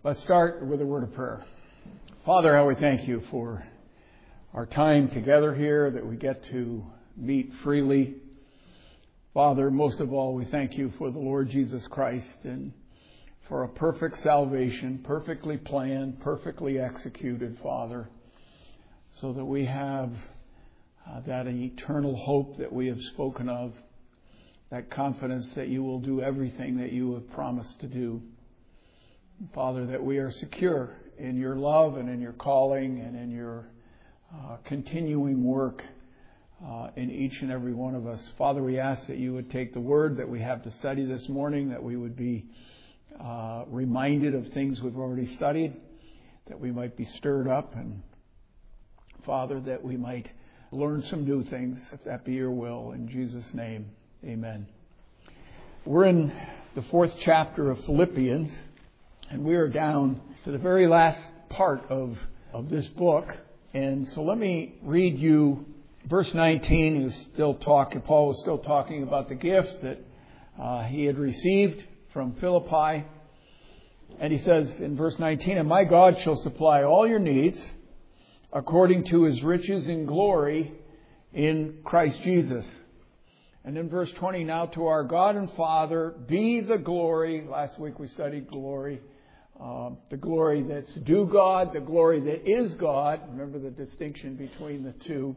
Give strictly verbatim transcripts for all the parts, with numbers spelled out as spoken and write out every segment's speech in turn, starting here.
Let's start with a word of prayer. Father, how we thank you for our time together here, that we get to meet freely. Father, most of all, we thank you for the Lord Jesus Christ and for a perfect salvation, perfectly planned, perfectly executed, Father, so that we have uh, that eternal hope that we have spoken of, that confidence that you will do everything that you have promised to do. Father, that we are secure in your love and in your calling and in your uh, continuing work uh, in each and every one of us. Father, we ask that you would take the word that we have to study this morning, that we would be uh, reminded of things we've already studied, that we might be stirred up, and Father, that we might learn some new things, if that be your will. In Jesus' name, amen. We're in the fourth chapter of Philippians. And we are down to the very last part of, of this book. And so let me read you verse nineteen. He was still talking, Paul was still talking about the gift that uh, he had received from Philippi. And he says in verse nineteen, "And my God shall supply all your needs according to his riches in glory in Christ Jesus." And in verse twenty, "Now to our God and Father be the glory." Last week we studied glory. Uh, the glory that's due God, the glory that is God. Remember the distinction between the two.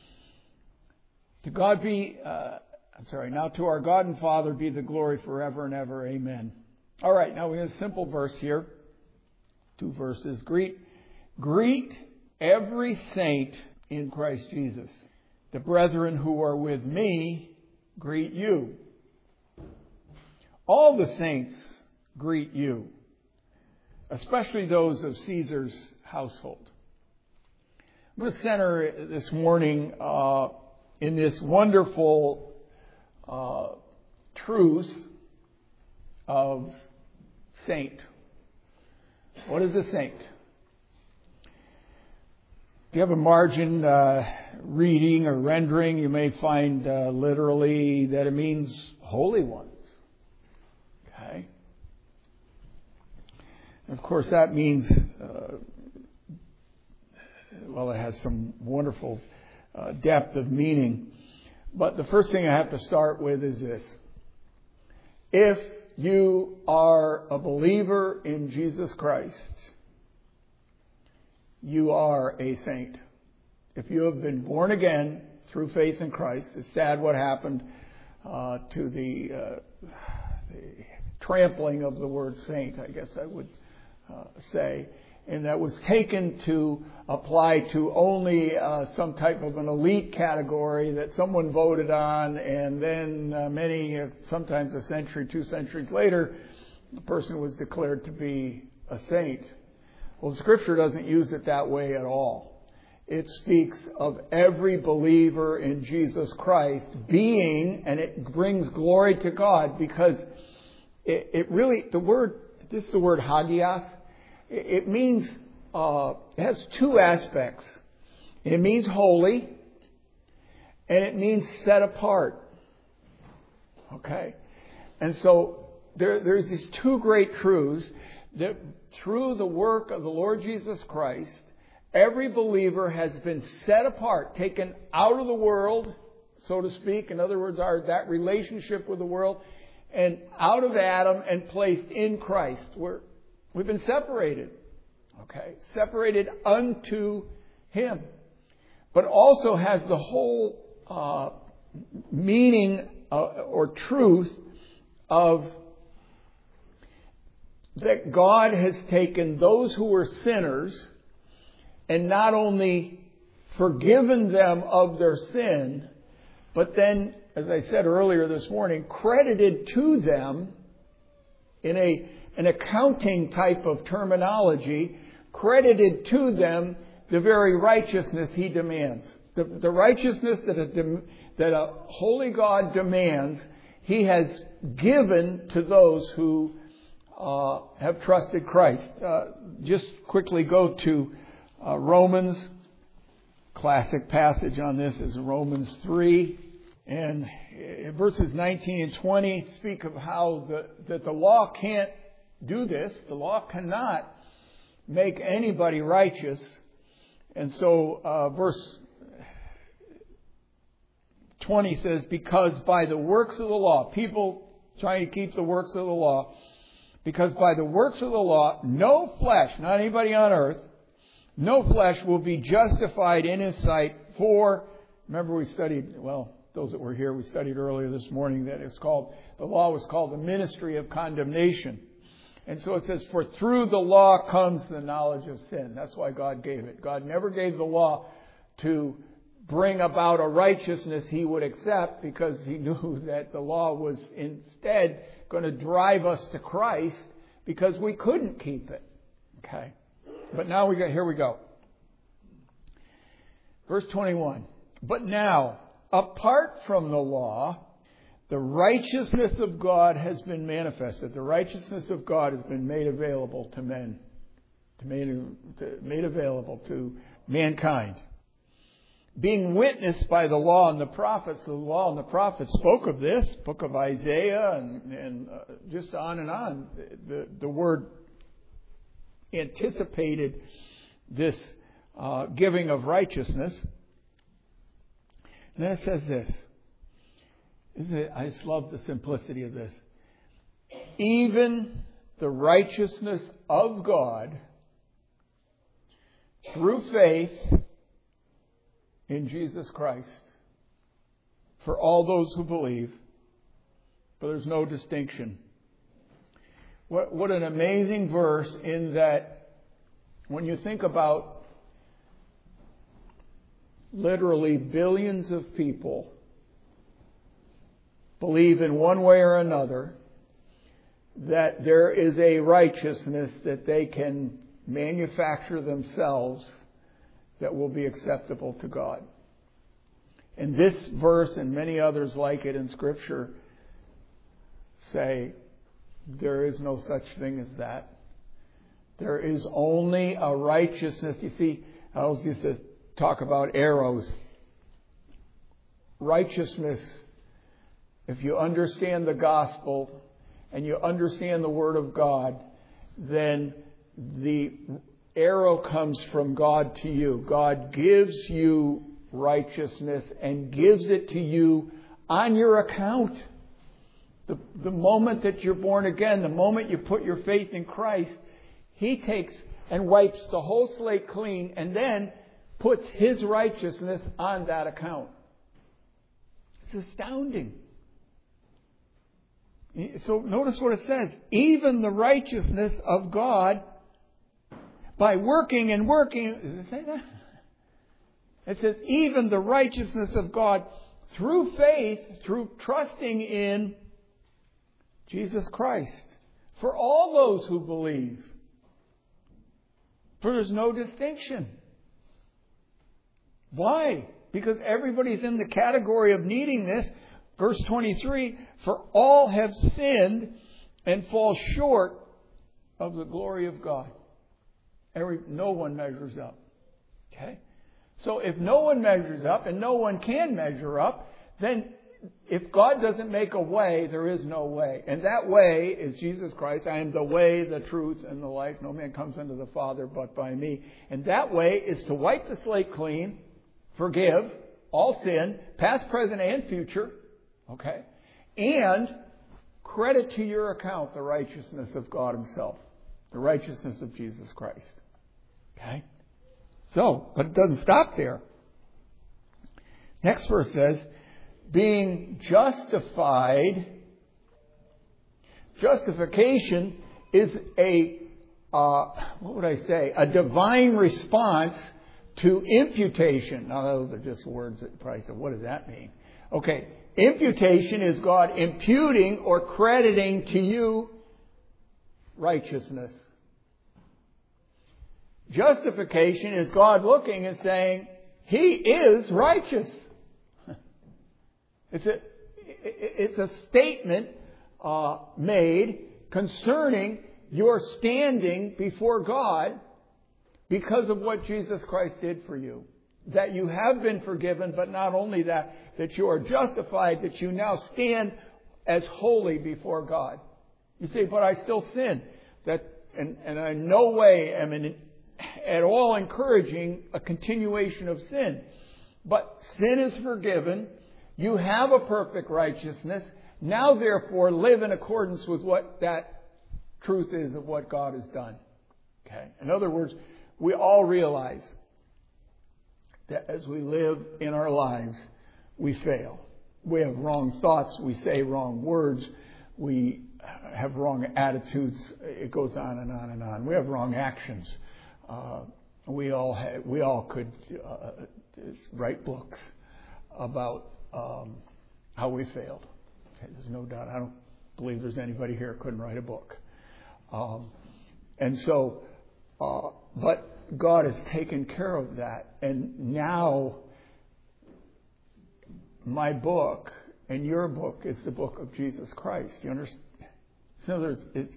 To God be, uh, I'm sorry, now to our God and Father be the glory forever and ever. Amen. All right, now we have a simple verse here. Two verses. Greet, greet every saint in Christ Jesus. The brethren who are with me greet you. All the saints greet you, especially those of Caesar's household. I'm going to center this morning uh, in this wonderful uh, truth of saint. What is a saint? If you have a margin uh, reading or rendering, you may find uh, literally that it means holy ones. Okay? Of course, that means, uh, well, it has some wonderful uh, depth of meaning. But the first thing I have to start with is this. If you are a believer in Jesus Christ, you are a saint. If you have been born again through faith in Christ, it's sad what happened uh, to the, uh, the trampling of the word saint, I guess I would Uh, say, and that was taken to apply to only uh, some type of an elite category that someone voted on, and then uh, many, uh, sometimes a century, two centuries later, the person was declared to be a saint. Well, the Scripture doesn't use it that way at all. It speaks of every believer in Jesus Christ being, and it brings glory to God, because it, it really, the word, this is the word hagios. It means, uh, it has two aspects. It means holy, and it means set apart. Okay? And so there, there's these two great truths that through the work of the Lord Jesus Christ, every believer has been set apart, taken out of the world, so to speak. In other words, our, that relationship with the world, and out of Adam and placed in Christ. We're We've been separated, okay? Separated unto Him. But also has the whole uh, meaning uh, or truth of that God has taken those who were sinners and not only forgiven them of their sin, but then, as I said earlier this morning, credited to them in a an accounting type of terminology, credited to them the very righteousness He demands. The, the righteousness that a, that a holy God demands, He has given to those who uh, have trusted Christ. Uh, just quickly go to uh, Romans. Classic passage on this is Romans three. And verses nineteen and twenty speak of how the, that the law can't do this. The law cannot make anybody righteous. And so uh, verse twenty says, because by the works of the law, people trying to keep the works of the law, because by the works of the law, no flesh, not anybody on earth, no flesh will be justified in His sight. For, remember we studied, well, those that were here, we studied earlier this morning that it's called, the law was called the ministry of condemnation. And so it says, for through the law comes the knowledge of sin. That's why God gave it. God never gave the law to bring about a righteousness He would accept, because He knew that the law was instead going to drive us to Christ, because we couldn't keep it. Okay. But now we got, here we go. Verse twenty-one. But now, apart from the law, the righteousness of God has been manifested. The righteousness of God has been made available to men, to made, to, made available to mankind. Being witnessed by the law and the prophets. The law and the prophets spoke of this, book of Isaiah, and, and uh, just on and on. The, the word anticipated this uh, giving of righteousness. And then it says this. Isn't it? I just love the simplicity of this. Even the righteousness of God through faith in Jesus Christ for all those who believe, but there's no distinction. What, what an amazing verse, in that when you think about literally billions of people believe in one way or another that there is a righteousness that they can manufacture themselves that will be acceptable to God. And this verse and many others like it in Scripture say there is no such thing as that. There is only a righteousness. You see, I always used to talk about arrows. Righteousness, if you understand the gospel and you understand the Word of God, then the arrow comes from God to you. God gives you righteousness and gives it to you on your account. The, the moment that you're born again, the moment you put your faith in Christ, He takes and wipes the whole slate clean and then puts His righteousness on that account. It's astounding. So notice what it says. Even the righteousness of God by working and working. Does it say that? It says even the righteousness of God through faith, through trusting in Jesus Christ, for all those who believe. For there's no distinction. Why? Because everybody's in the category of needing this. Verse twenty-three, for all have sinned and fall short of the glory of God. Every, no one measures up. Okay? So if no one measures up and no one can measure up, then if God doesn't make a way, there is no way. And that way is Jesus Christ. I am the way, the truth, and the life. No man comes unto the Father but by me. And that way is to wipe the slate clean, forgive all sin, past, present, and future. Okay? And credit to your account the righteousness of God Himself. The righteousness of Jesus Christ. Okay? So, but it doesn't stop there. Next verse says, being justified. Justification is a, uh, what would I say, a divine response to imputation. Now, those are just words that probably said, what does that mean? Okay, imputation is God imputing or crediting to you righteousness. Justification is God looking and saying, He is righteous. It's a, it's a statement uh, made concerning your standing before God because of what Jesus Christ did for you. That you have been forgiven, but not only that, that you are justified, that you now stand as holy before God. You say, but I still sin. that, and, and I in no way am in, at all encouraging a continuation of sin. But sin is forgiven. You have a perfect righteousness. Now, therefore, live in accordance with what that truth is of what God has done. Okay. In other words, we all realize that as we live in our lives, we fail. We have wrong thoughts. We say wrong words. We have wrong attitudes. It goes on and on and on. We have wrong actions. Uh, we all have, we all could uh, write books about um, how we failed. Okay, there's no doubt. I don't believe there's anybody here who couldn't write a book. Um, and so, uh, but God has taken care of that. And now my book and your book is the book of Jesus Christ. You understand? So there's, it's,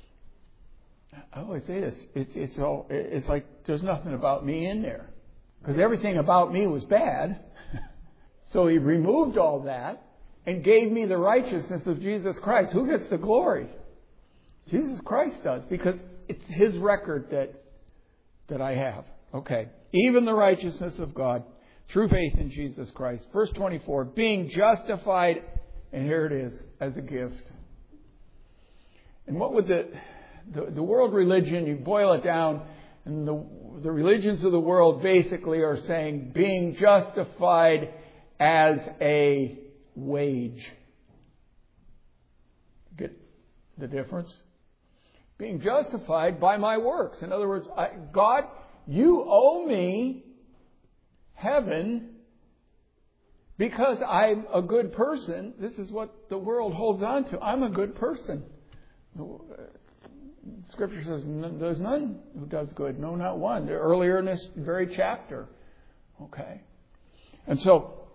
I always say this, it's, it's all, it's like there's nothing about me in there. Because everything about me was bad. So He removed all that and gave me the righteousness of Jesus Christ. Who gets the glory? Jesus Christ does, because it's His record that that I have. Okay. Even the righteousness of God through faith in Jesus Christ. Verse twenty-four, being justified, and here it is, as a gift. And what would the the, the world religion, you boil it down, and the the religions of the world basically are saying being justified as a wage. Get the difference? Being justified by my works. In other words, I, God, you owe me heaven because I'm a good person. This is what the world holds on to. I'm a good person. Scripture says there's none who does good. No, not one. They're earlier in this very chapter. Okay. And so,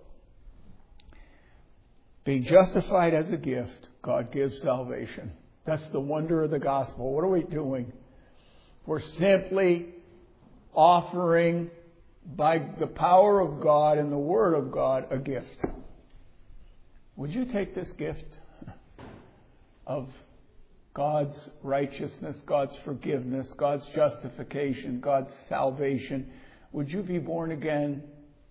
being justified as a gift, God gives salvation. That's the wonder of the gospel. What are we doing? We're simply offering, by the power of God and the Word of God, a gift. Would you take this gift of God's righteousness, God's forgiveness, God's justification, God's salvation? Would you be born again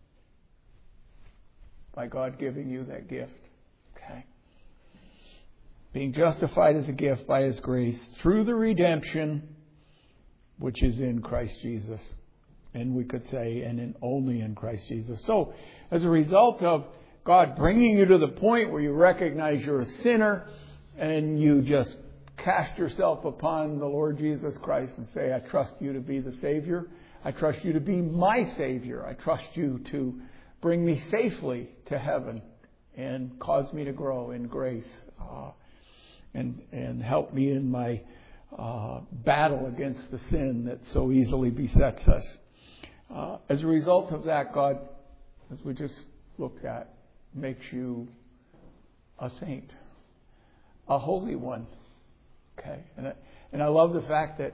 by God giving you that gift? Okay. Being justified as a gift by His grace through the redemption which is in Christ Jesus. And we could say, and in only in Christ Jesus. So, as a result of God bringing you to the point where you recognize you're a sinner and you just cast yourself upon the Lord Jesus Christ and say, I trust you to be the Savior. I trust you to be my Savior. I trust you to bring me safely to heaven and cause me to grow in grace. Uh, And, and help me in my uh, battle against the sin that so easily besets us. Uh, as a result of that, God, as we just looked at, makes you a saint, a holy one. Okay, and I, and I love the fact that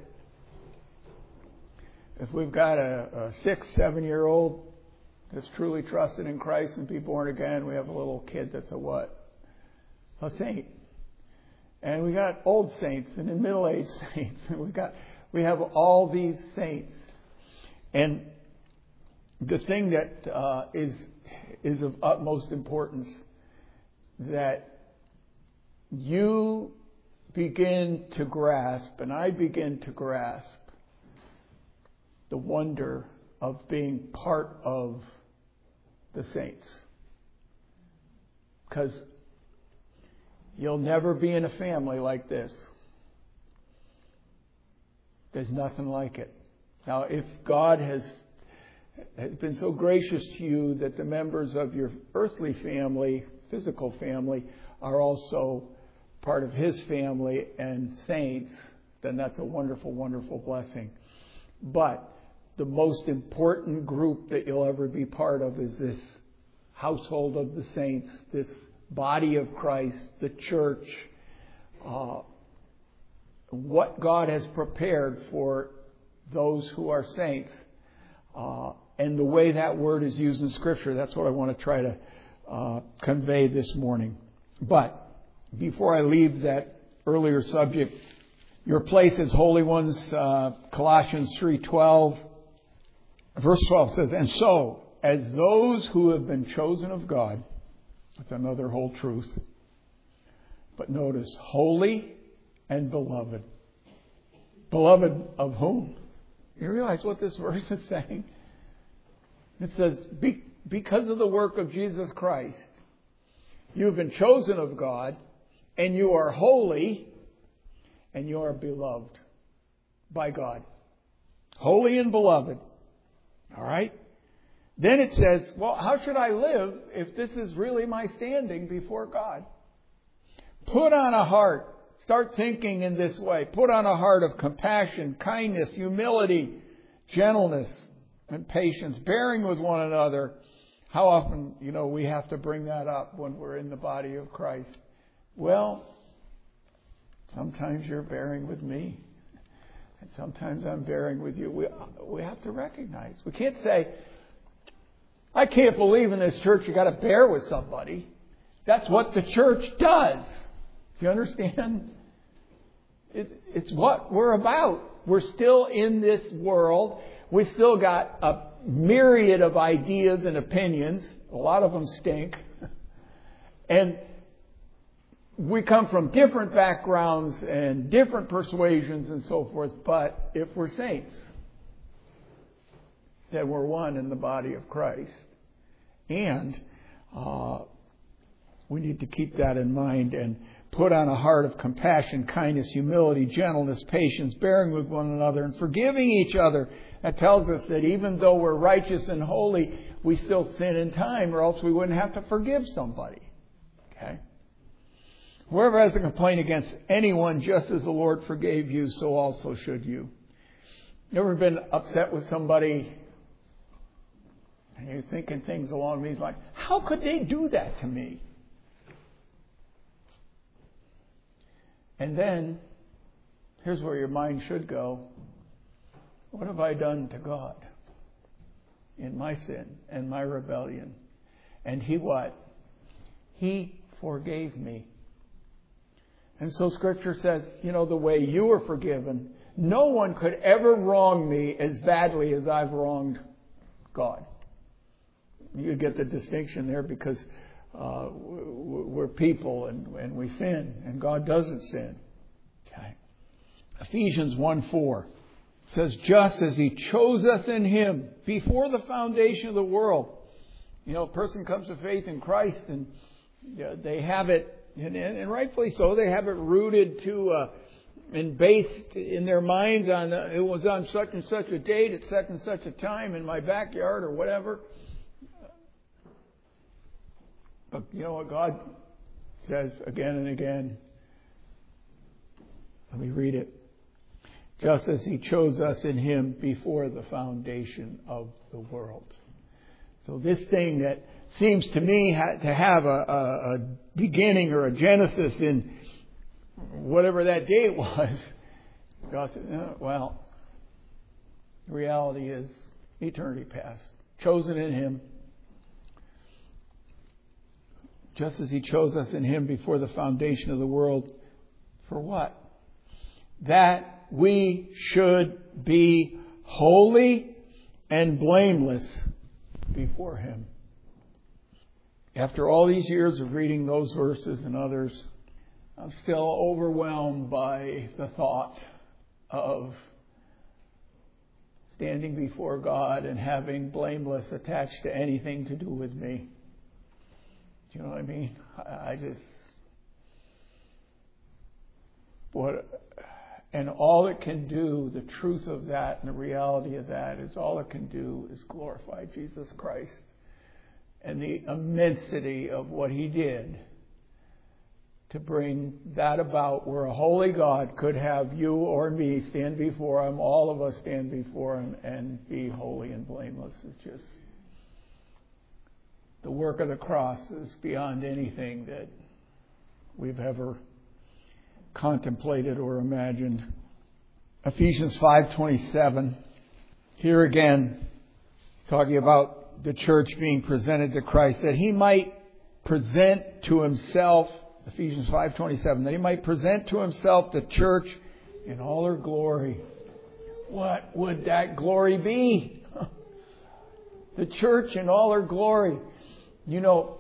if we've got a, a six, seven-year-old that's truly trusted in Christ and be born again, we have a little kid that's a what? A saint. And we got old saints and then middle-aged saints. And we got we have all these saints. And the thing that uh, is is of utmost importance, that you begin to grasp, and I begin to grasp, the wonder of being part of the saints. Because you'll never be in a family like this. There's nothing like it. Now, if God has, has been so gracious to you that the members of your earthly family, physical family, are also part of His family and saints, then that's a wonderful, wonderful blessing. But the most important group that you'll ever be part of is this household of the saints, this body of Christ, the church, uh, what God has prepared for those who are saints, uh, and the way that word is used in Scripture. That's what I want to try to uh, convey this morning. But before I leave that earlier subject, your place as holy ones. Uh, Colossians three twelve. Verse twelve says, and so, as those who have been chosen of God, that's another whole truth. But notice, holy and beloved. Beloved of whom? You realize what this verse is saying? It says, Be, because of the work of Jesus Christ, you have been chosen of God, and you are holy, and you are beloved by God. Holy and beloved. All right? Then it says, well, how should I live if this is really my standing before God? Put on a heart. Start thinking in this way. Put on a heart of compassion, kindness, humility, gentleness, and patience, bearing with one another. How often, you know, we have to bring that up when we're in the body of Christ? Well, sometimes you're bearing with me. And sometimes I'm bearing with you. We, we have to recognize. We can't say, I can't believe in this church you got to bear with somebody. That's what the church does. Do you understand? It, it's what we're about. We're still in this world. We still got a myriad of ideas and opinions. A lot of them stink. And we come from different backgrounds and different persuasions and so forth. But if we're saints, then we're one in the body of Christ. And uh, we need to keep that in mind and put on a heart of compassion, kindness, humility, gentleness, patience, bearing with one another, and forgiving each other. That tells us that even though we're righteous and holy, we still sin in time, or else we wouldn't have to forgive somebody. Okay? Whoever has a complaint against anyone, just as the Lord forgave you, so also should you. You ever been upset with somebody, and you're thinking things along these lines? How could they do that to me? And then, here's where your mind should go. What have I done to God in my sin and my rebellion? And He what? He forgave me. And so Scripture says, you know, the way you were forgiven, no one could ever wrong me as badly as I've wronged God. You get the distinction there because uh, we're people and, and we sin, and God doesn't sin. Okay. Ephesians one four says, just as He chose us in Him before the foundation of the world. You know, a person comes to faith in Christ and you know, they have it, and, and rightfully so, they have it rooted to uh, and based in their minds on, uh, it was on such and such a date at such and such a time in my backyard or whatever. But you know what God says again and again? Let me read it. Just as He chose us in Him before the foundation of the world. So this thing that seems to me to have a, a, a beginning or a genesis in whatever that date was, God said, no, well, the reality is eternity past. Chosen in Him. Just as He chose us in Him before the foundation of the world. For what? That we should be holy and blameless before Him. After all these years of reading those verses and others, I'm still overwhelmed by the thought of standing before God and having blameless attached to anything to do with me. Do you know what I mean? I, I just... What... And all it can do, the truth of that and the reality of that is all it can do is glorify Jesus Christ and the immensity of what He did to bring that about where a holy God could have you or me stand before Him, all of us stand before Him and be holy and blameless. It's just the work of the cross is beyond anything that we've ever contemplated or imagined. Ephesians five twenty-seven. Here again, talking about the church being presented to Christ, that He might present to Himself, Ephesians five twenty-seven, that He might present to Himself the church in all her glory. What would that glory be? The church in all her glory. You know,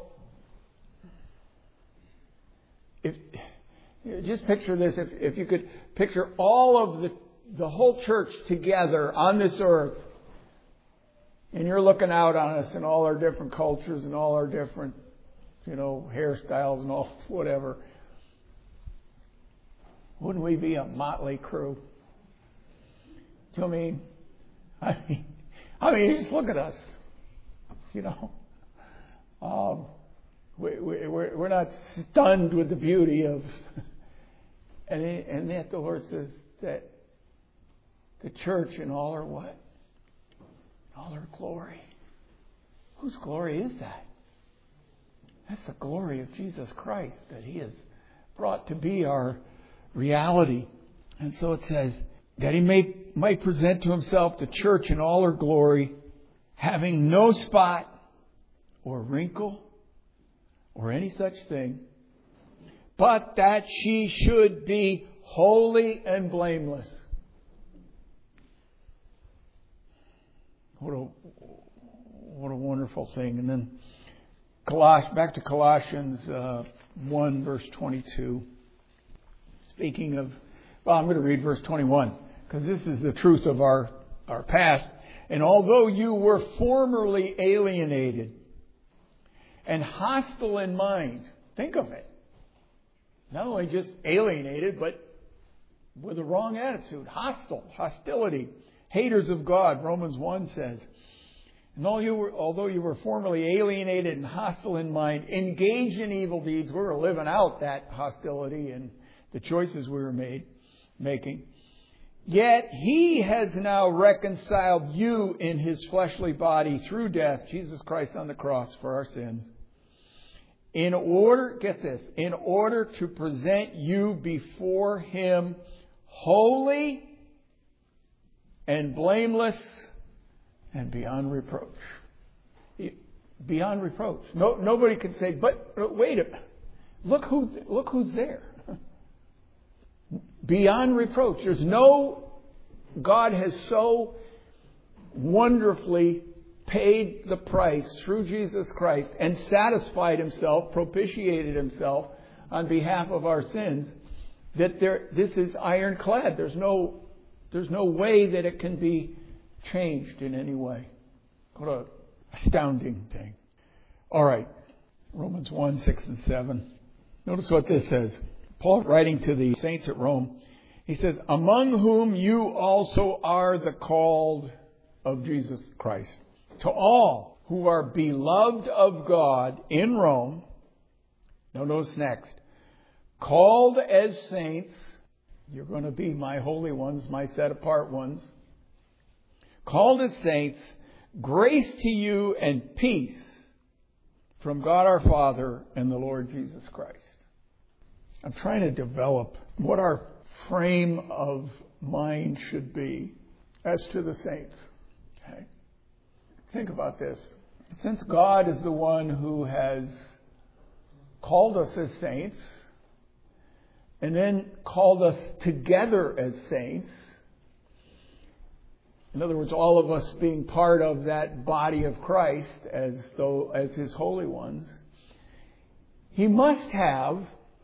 if just picture this, if, if you could picture all of the, the whole church together on this earth, and you're looking out on us in all our different cultures and all our different, you know, hairstyles and all, whatever. Wouldn't we be a motley crew? Do you know what I mean? I mean, I mean, just look at us. You know, um, we, we, we're, we're not stunned with the beauty of, and and yet the Lord says that the church in all her what? All her glory. Whose glory is that? That's the glory of Jesus Christ that He has brought to be our reality. And so it says that He may, might present to Himself the church in all her glory, having no spot or wrinkle or any such thing, but that she should be holy and blameless. What a what a wonderful thing. And then Coloss, back to Colossians uh, one, verse twenty-two. Speaking of, well, I'm going to read verse twenty-one, because this is the truth of our, our past. And although you were formerly alienated and hostile in mind, think of it. Not only just alienated, but with a wrong attitude. Hostile, hostility, haters of God, Romans one says. And although you were, although you were formerly alienated and hostile in mind, engaged in evil deeds, we were living out that hostility and the choices we were made, making. Yet He has now reconciled you in His fleshly body through death, Jesus Christ on the cross for our sins, in order, get this, in order to present you before Him holy and blameless and beyond reproach. Beyond reproach. No, nobody can say, but wait a minute. Look who, look who's there. Beyond reproach. There's no, God has so wonderfully paid the price through Jesus Christ and satisfied Himself, propitiated Himself on behalf of our sins, that there, this is ironclad. There's no, there's no way that it can be changed in any way. What an astounding thing. All right. Romans one, six and seven. Notice what this says. Paul, writing to the saints at Rome, he says, among whom you also are the called of Jesus Christ. To all who are beloved of God in Rome, now notice next, called as saints, you're going to be my holy ones, my set apart ones, called as saints, grace to you and peace from God our Father and the Lord Jesus Christ. I'm trying to develop what our frame of mind should be as to the saints. Okay? Think about this. Since God is the one who has called us as saints and then called us together as saints, in other words, all of us being part of that body of Christ as though as His holy ones, He must have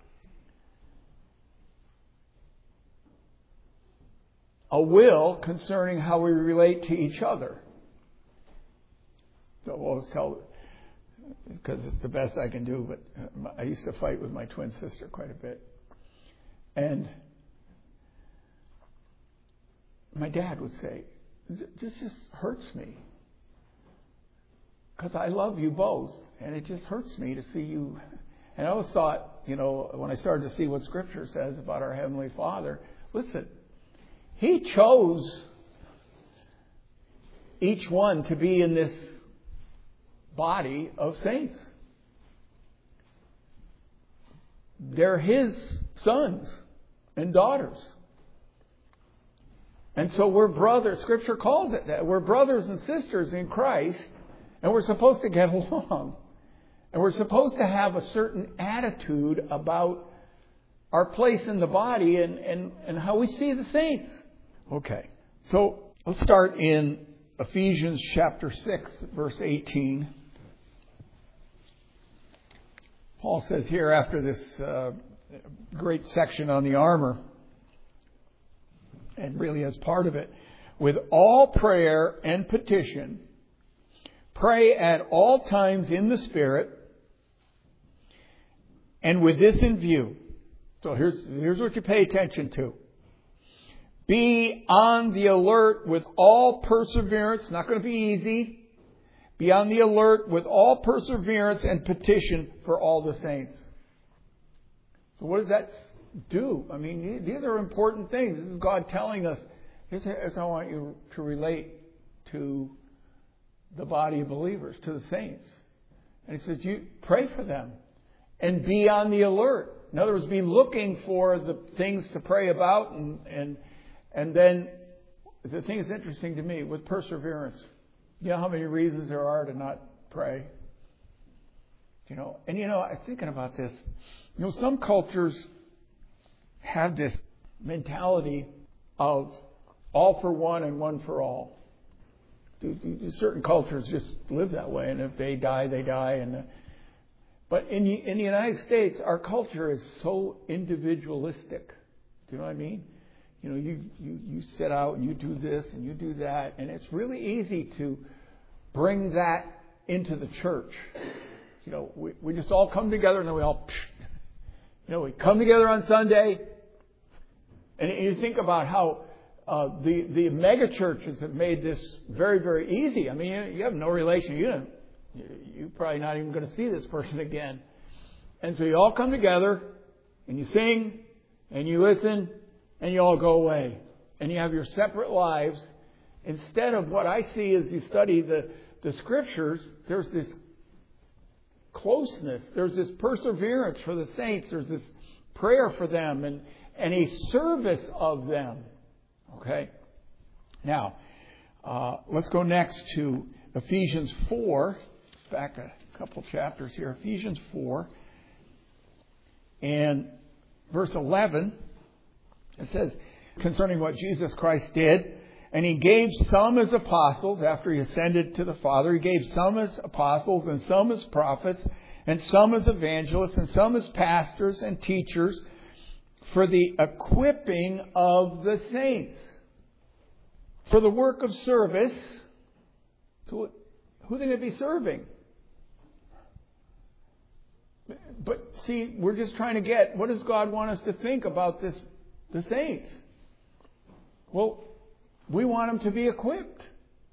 a will concerning how we relate to each other. So I'll always tell, because it's the best I can do, but I used to fight with my twin sister quite a bit. And my dad would say, this just hurts me. Because I love you both, and it just hurts me to see you. And I always thought, you know, when I started to see what Scripture says about our Heavenly Father, listen, He chose each one to be in this body of saints. They're His sons and daughters. And so we're brothers. Scripture calls it that. We're brothers and sisters in Christ, and we're supposed to get along. And we're supposed to have a certain attitude about our place in the body and, and, and how we see the saints. Okay, so let's start in Ephesians chapter six, verse eighteen. Paul says here, after this uh, great section on the armor, and really as part of it, with all prayer and petition, pray at all times in the Spirit, and with this in view. So here's, here's what you pay attention to. Be on the alert with all perseverance. Not going to be easy. Be on the alert with all perseverance and petition for all the saints. So what does that do? I mean, these are important things. This is God telling us, here's how I want you to relate to the body of believers, to the saints. And He says, you pray for them and be on the alert. In other words, be looking for the things to pray about, and and and then the thing that's interesting to me, with perseverance. You know how many reasons there are to not pray? You know, and you know, I'm thinking about this. You know, some cultures have this mentality of all for one and one for all. Do, do, do certain cultures just live that way, and if they die, they die. And uh, but in in the United States, our culture is so individualistic. Do you know what I mean? You know, you, you, you sit out and you do this and you do that, and it's really easy to bring that into the church. You know, we, we just all come together and then we all, you know, we come together on Sunday, and you think about how uh, the the mega churches have made this very, very easy. I mean, you, you have no relation. You don't, you're probably not even going to see this person again. And so you all come together and you sing and you listen, and you all go away. And you have your separate lives. Instead of what I see as you study the, the Scriptures, there's this closeness. There's this perseverance for the saints. There's this prayer for them and, and a service of them. Okay? Now, uh, let's go next to Ephesians four. Back a couple chapters here. Ephesians four. And verse eleven. It says, concerning what Jesus Christ did, and He gave some as apostles after He ascended to the Father. He gave some as apostles and some as prophets and some as evangelists and some as pastors and teachers for the equipping of the saints, for the work of service. So who are they going to be serving? But see, we're just trying to get, what does God want us to think about this? The saints. Well, we want them to be equipped.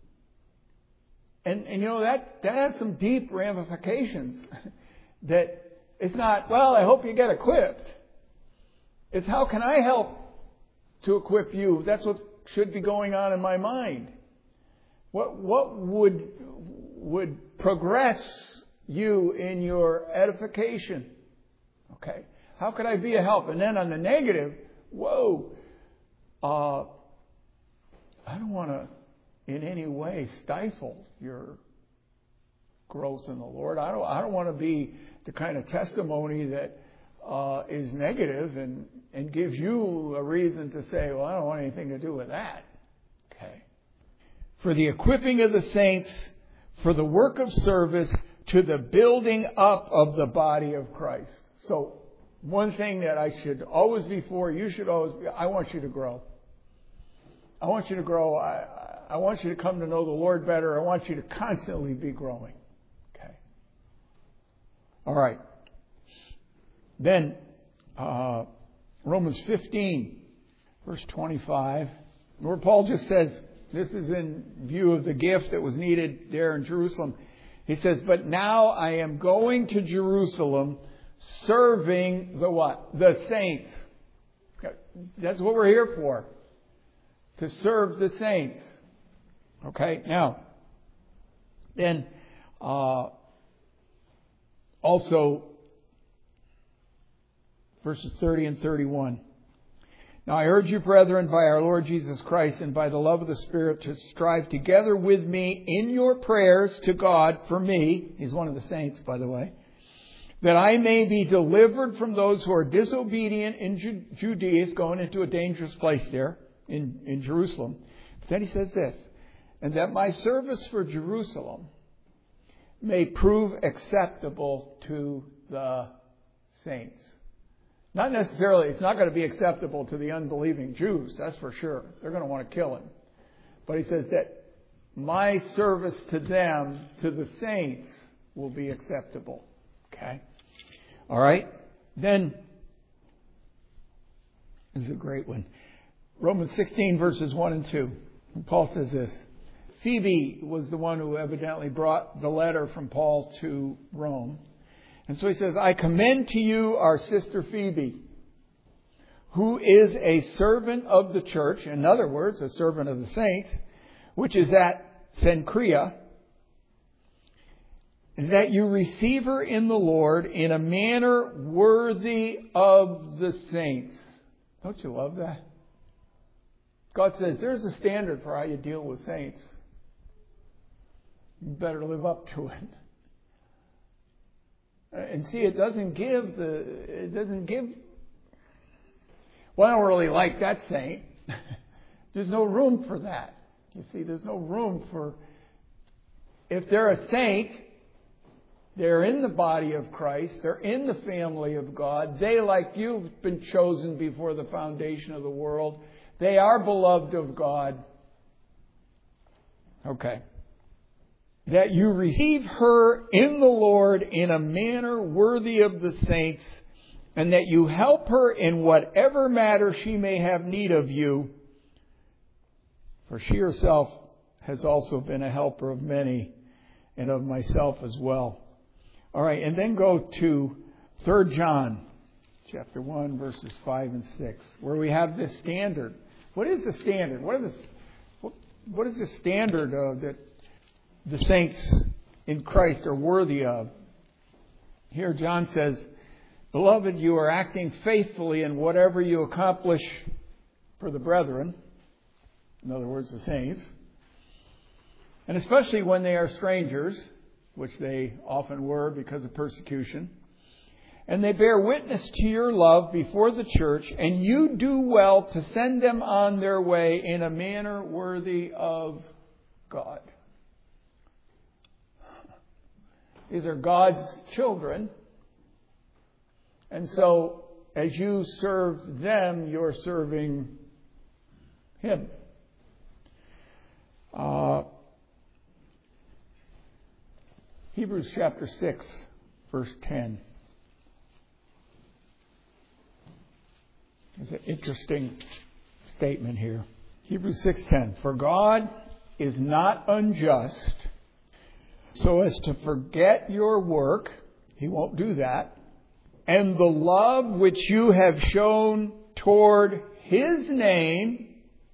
And, and you know, that, that has some deep ramifications. That it's not, well, I hope you get equipped. It's how can I help to equip you? That's what should be going on in my mind. What, what would, would progress you in your edification? Okay. How could I be a help? And then on the negative, whoa, uh, I don't want to in any way stifle your growth in the Lord. I don't, I don't want to be the kind of testimony that uh, is negative and, and gives you a reason to say, well, I don't want anything to do with that. Okay. For the equipping of the saints, for the work of service, to the building up of the body of Christ. So, one thing that I should always be for, you should always be, I want you to grow. I want you to grow. I, I want you to come to know the Lord better. I want you to constantly be growing. Okay. All right. Then, uh, Romans fifteen, verse twenty-five, where Paul just says, this is in view of the gift that was needed there in Jerusalem. He says, but now I am going to Jerusalem, serving the what? The saints. That's what we're here for. To serve the saints. Okay, now, then, uh, also, verses thirty and thirty-one. Now I urge you, brethren, by our Lord Jesus Christ and by the love of the Spirit, to strive together with me in your prayers to God for me. He's one of the saints, by the way. that I may be delivered from those who are disobedient in Ju- Judea. It's going into a dangerous place there in, in Jerusalem. But then he says this, and that my service for Jerusalem may prove acceptable to the saints. Not necessarily, it's not going to be acceptable to the unbelieving Jews, that's for sure. They're going to want to kill him. But he says that my service to them, to the saints, will be acceptable. Okay? All right? Then, this is a great one. Romans sixteen, verses one and two. And Paul says this. Phoebe was the one who evidently brought the letter from Paul to Rome. And so he says, I commend to you our sister Phoebe, who is a servant of the church, in other words, a servant of the saints, which is at Cenchrea, that you receive her in the Lord in a manner worthy of the saints. Don't you love that? God says there's a standard for how you deal with saints. You better live up to it. And see, it doesn't give the, it doesn't give, well, I don't really like that saint. There's no room for that. You see, there's no room for, if they're a saint, they're in the body of Christ, they're in the family of God, they, like you, have been chosen before the foundation of the world. They are beloved of God. Okay. That you receive her in the Lord in a manner worthy of the saints, and that you help her in whatever matter she may have need of you. For she herself has also been a helper of many, and of myself as well. All right, and then go to Third John, chapter one, verses five and six, where we have this standard. What is the standard? What, are the, what, what is the standard uh, that the saints in Christ are worthy of? Here John says, Beloved, you are acting faithfully in whatever you accomplish for the brethren, in other words, the saints, and especially when they are strangers, which they often were because of persecution, and they bear witness to your love before the church, and you do well to send them on their way in a manner worthy of God. These are God's children. And so, as you serve them, you're serving Him. Uh, Hebrews chapter six, verse ten. There's an interesting statement here. Hebrews six ten. For God is not unjust so as to forget your work. He won't do that. And the love which you have shown toward His name.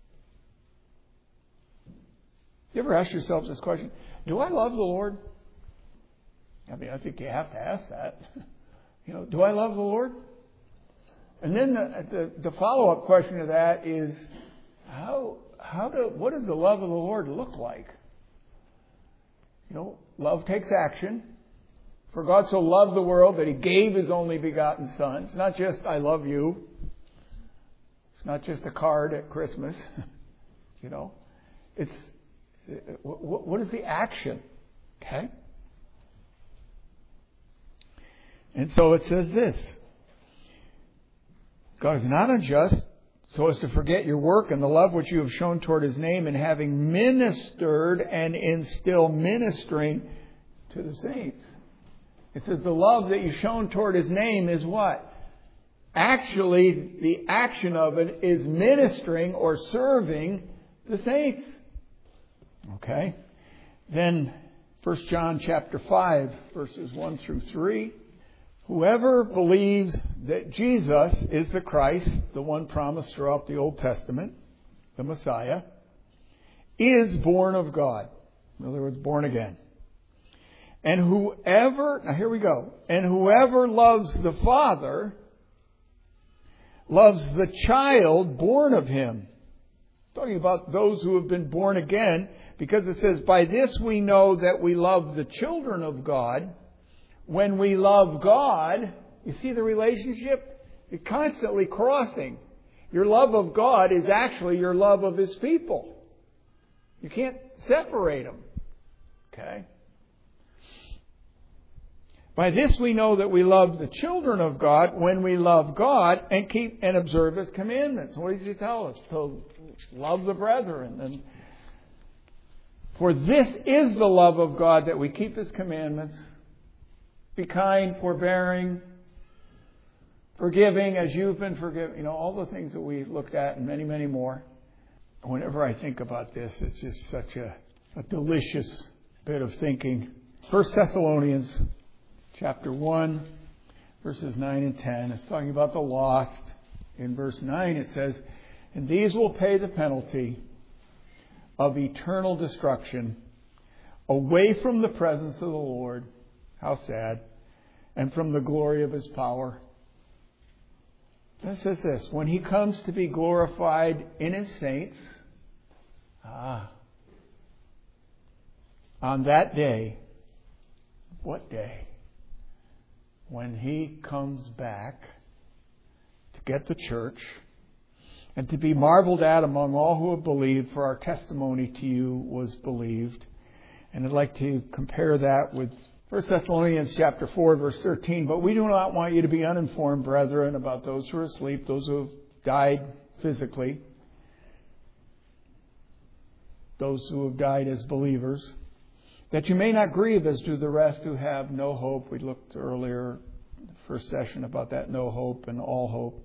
You ever ask yourself this question? Do I love the Lord? I mean, I think you have to ask that. You know, do I love the Lord? And then the, the, the follow-up question to that is, how how do what does the love of the Lord look like? You know, love takes action. For God so loved the world that He gave His only begotten Son. It's not just, I love you. It's not just a card at Christmas. You know, it's, what, what is the action? Okay? And so it says this. God is not unjust so as to forget your work and the love which you have shown toward His name, and having ministered and in still ministering to the saints. It says the love that you've shown toward His name is what? Actually, the action of it is ministering or serving the saints. Okay? Then First John chapter five, verses one through three. Whoever believes that Jesus is the Christ, the one promised throughout the Old Testament, the Messiah, is born of God. In other words, born again. And whoever, now here we go, and whoever loves the Father loves the child born of Him. Talking about those who have been born again, because it says, by this we know that we love the children of God, when we love God, you see the relationship? You're constantly crossing. Your love of God is actually your love of His people. You can't separate them. Okay? By this we know that we love the children of God when we love God and keep and observe His commandments. What does He tell us? To love the brethren. And for this is the love of God, that we keep His commandments. Be kind, forbearing, forgiving as you've been forgiven. You know, all the things that we looked at and many, many more. Whenever I think about this, it's just such a, a delicious bit of thinking. First Thessalonians chapter one, verses nine and ten. It's talking about the lost. In verse nine it says, and these will pay the penalty of eternal destruction away from the presence of the Lord. How sad. And from the glory of His power. It says this, when He comes to be glorified in His saints, ah, on that day, what day? When He comes back to get the church and to be marveled at among all who have believed, for our testimony to you was believed. And I'd like to compare that with First Thessalonians chapter four, verse thirteen. But we do not want you to be uninformed, brethren, about those who are asleep, those who have died physically, those who have died as believers, that you may not grieve as do the rest who have no hope. We looked earlier, the first session, about that no hope and all hope.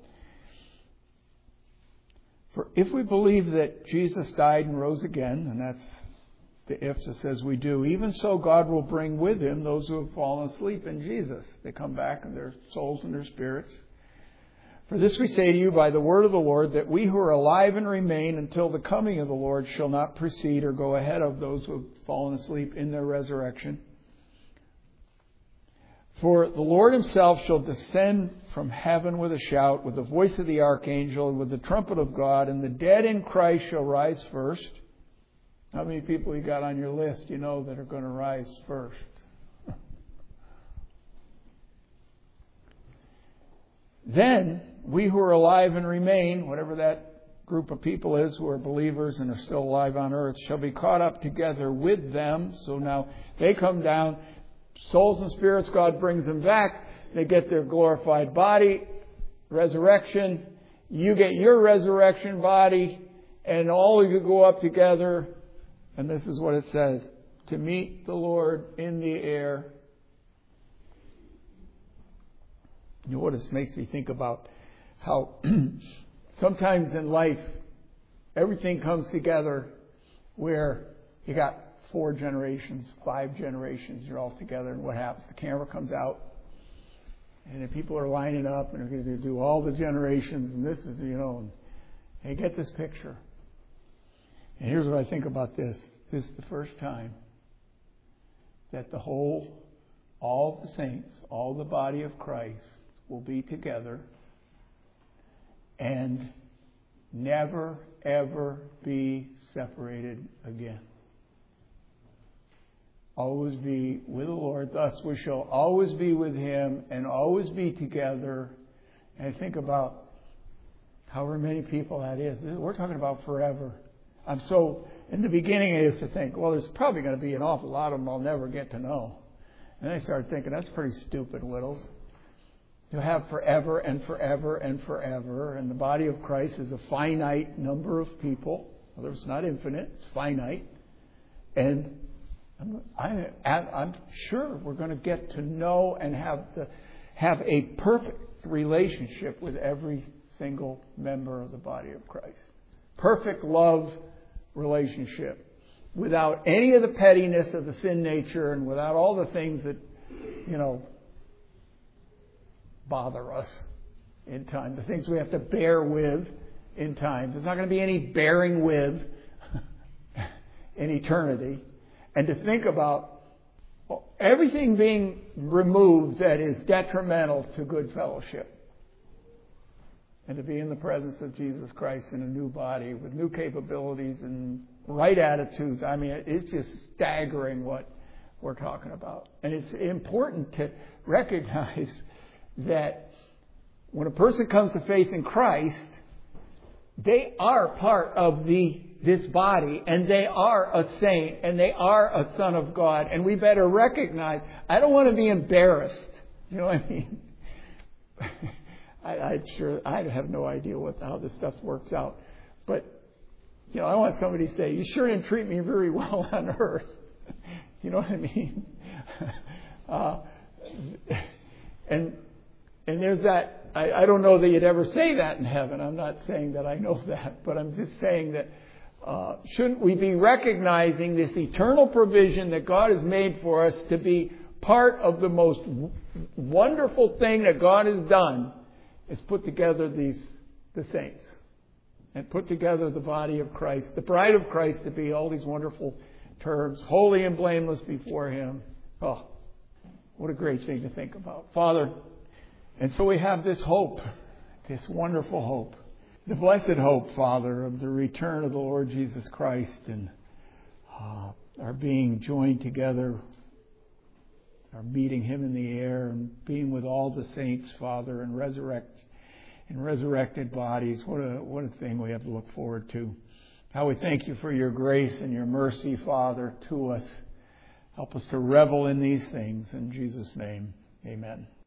For if we believe that Jesus died and rose again, and that's the if that says we do, even so God will bring with Him those who have fallen asleep in Jesus. They come back in their souls and their spirits. For this we say to you by the word of the Lord, that we who are alive and remain until the coming of the Lord shall not precede or go ahead of those who have fallen asleep in their resurrection. For the Lord Himself shall descend from heaven with a shout, with the voice of the archangel, and with the trumpet of God, and the dead in Christ shall rise first. How many people you got on your list you know that are going to rise first? Then we who are alive and remain, whatever that group of people is who are believers and are still alive on earth, shall be caught up together with them. So now they come down, souls and spirits, God brings them back. They get their glorified body, resurrection. You get your resurrection body, and all of you go up together. And this is what it says, to meet the Lord in the air. You know what this makes me think about? How sometimes in life, everything comes together where you got four generations, five generations, you're all together, and what happens? The camera comes out, and if people are lining up, and they're going to do all the generations, and this is, you know, and they get this picture. And here's what I think about this. This is the first time that the whole, all the saints, all the body of Christ will be together and never, ever be separated again. Always be with the Lord. Thus we shall always be with Him and always be together. And I think about however many people that is. We're talking about forever. I'm so, in the beginning I used to think, well, there's probably going to be an awful lot of them I'll never get to know. And then I started thinking, that's pretty stupid, Whittles. You have forever and forever and forever. And the body of Christ is a finite number of people. Well, it's not infinite, it's finite. And I'm, I'm sure we're going to get to know and have the, have a perfect relationship with every single member of the body of Christ. Perfect love relationship. Without any of the pettiness of the sin nature and without all the things that, you know, bother us in time. The things we have to bear with in time. There's not going to be any bearing with in eternity. And to think about everything being removed that is detrimental to good fellowship. And to be in the presence of Jesus Christ in a new body with new capabilities and right attitudes. I mean, it's just staggering what we're talking about. And it's important to recognize that when a person comes to faith in Christ, they are part of the this body, and they are a saint, and they are a son of God. And we better recognize, I don't want to be embarrassed. You know what I mean? I, I'd sure, I have no idea what how this stuff works out. But, you know, I want somebody to say, you sure didn't treat me very well on earth. You know what I mean? uh, and and there's that, I, I don't know that you'd ever say that in heaven. I'm not saying that I know that, but I'm just saying that uh, shouldn't we be recognizing this eternal provision that God has made for us to be part of the most w- wonderful thing that God has done is put together these the saints and put together the body of Christ, the bride of Christ, to be all these wonderful terms, holy and blameless before Him. Oh, what a great thing to think about. Father, and so we have this hope, this wonderful hope, the blessed hope, Father, of the return of the Lord Jesus Christ and uh, our being joined together, our meeting Him in the air and being with all the saints, Father, and resurrect in resurrected bodies. What a what a thing we have to look forward to. How we thank You for Your grace and Your mercy, Father, to us. Help us to revel in these things. In Jesus' name, amen.